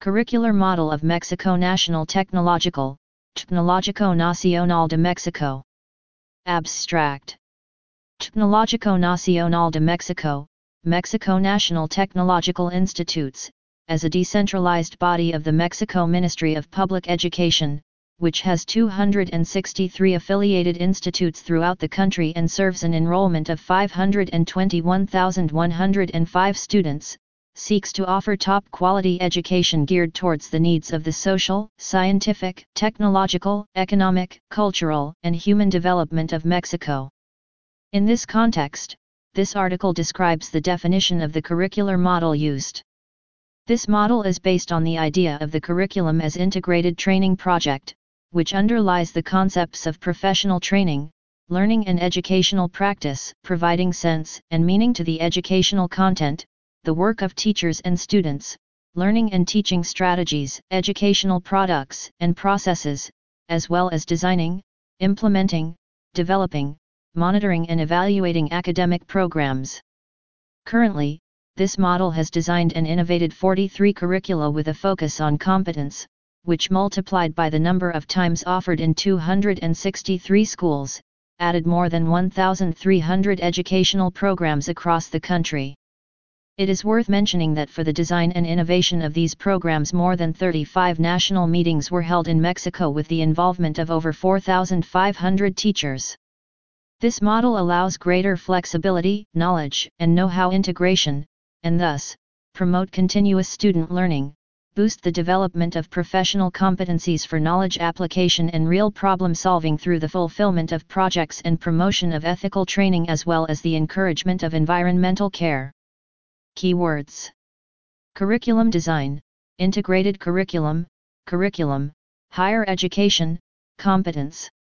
Curricular Model of Mexico National Tecnológico Nacional de Mexico. Abstract. Tecnológico Nacional de Mexico, Mexico National Technological Institutes, as a decentralized body of the Mexico Ministry of Public Education, which has 263 affiliated institutes throughout the country and serves an enrollment of 521,105 students, seeks to offer top-quality education geared towards the needs of the social, scientific, technological, economic, cultural, and human development of Mexico. In this context, this article describes the definition of the curricular model used. This model is based on the idea of the curriculum as integrated training project, which underlies the concepts of professional training, learning and educational practice, providing sense and meaning to the educational content, the work of teachers and students, learning and teaching strategies, educational products and processes, as well as designing, implementing, developing, monitoring and evaluating academic programs. Currently, this model has designed and innovated 43 curricula with a focus on competence, which multiplied by the number of times offered in 263 schools, added more than 1,300 educational programs across the country. It is worth mentioning that for the design and innovation of these programs more than 35 national meetings were held in Mexico with the involvement of over 4,500 teachers. This model allows greater flexibility, knowledge, and know-how integration, and thus, promote continuous student learning, boost the development of professional competencies for knowledge application and real problem solving through the fulfillment of projects and promotion of ethical training as well as the encouragement of environmental care. Keywords: curriculum design, integrated curriculum, higher education, competence.